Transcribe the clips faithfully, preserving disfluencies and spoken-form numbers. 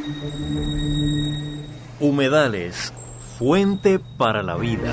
Humedales, fuente para la vida.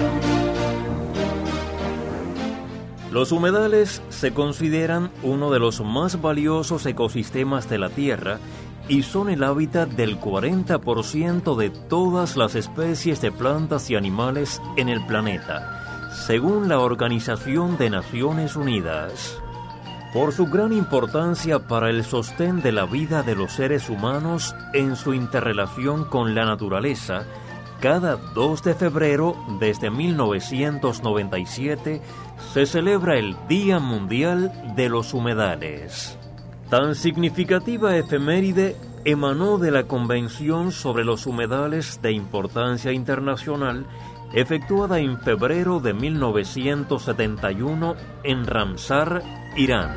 Los humedales se consideran uno de los más valiosos ecosistemas de la Tierra y son el hábitat del cuarenta por ciento de todas las especies de plantas y animales en el planeta, según la Organización de Naciones Unidas. Por su gran importancia para el sostén de la vida de los seres humanos en su interrelación con la naturaleza, cada dos de febrero desde mil novecientos noventa y siete se celebra el Día Mundial de los Humedales. Tan significativa efeméride emanó de la Convención sobre los Humedales de Importancia Internacional efectuada en febrero de mil novecientos setenta y uno en Ramsar, Irán.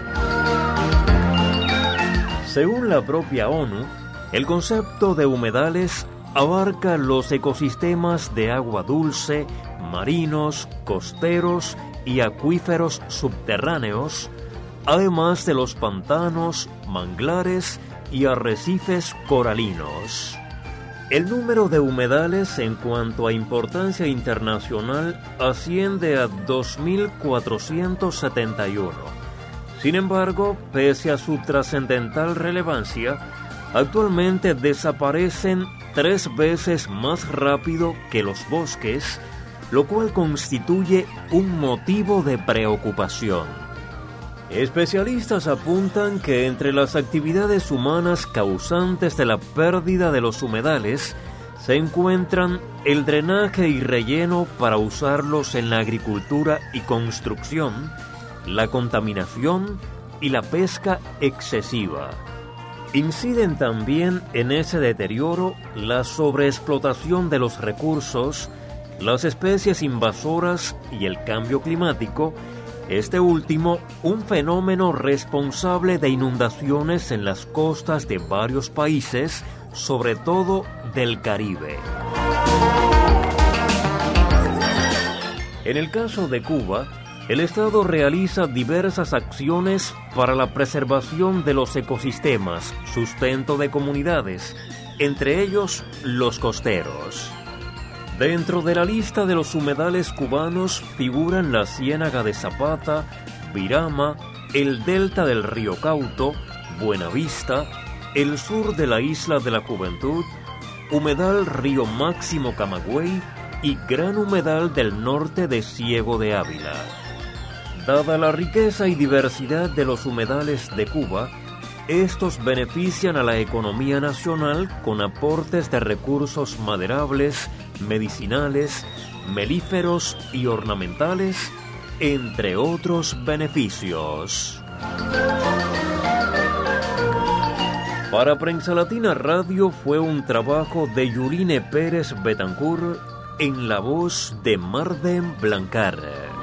Según la propia ONU, el concepto de humedales abarca los ecosistemas de agua dulce, marinos, costeros y acuíferos subterráneos, además de los pantanos, manglares y arrecifes coralinos. El número de humedales en cuanto a importancia internacional asciende a dos mil cuatrocientos setenta y uno. Sin embargo, pese a su trascendental relevancia, actualmente desaparecen tres veces más rápido que los bosques, lo cual constituye un motivo de preocupación. Especialistas apuntan que entre las actividades humanas causantes de la pérdida de los humedales se encuentran el drenaje y relleno para usarlos en la agricultura y construcción, la contaminación y la pesca excesiva. Inciden también en ese deterioro la sobreexplotación de los recursos, las especies invasoras y el cambio climático, este último un fenómeno responsable de inundaciones en las costas de varios países, sobre todo del Caribe. En el caso de Cuba, el Estado realiza diversas acciones para la preservación de los ecosistemas, sustento de comunidades, entre ellos los costeros. Dentro de la lista de los humedales cubanos figuran la Ciénaga de Zapata, Virama, el delta del río Cauto, Buenavista, el sur de la Isla de la Juventud, humedal Río Máximo Camagüey y gran humedal del norte de Ciego de Ávila. Dada la riqueza y diversidad de los humedales de Cuba, estos benefician a la economía nacional con aportes de recursos maderables, medicinales, melíferos y ornamentales, entre otros beneficios. Para Prensa Latina Radio fue un trabajo de Yurine Pérez Betancourt en la voz de Marden Blancar.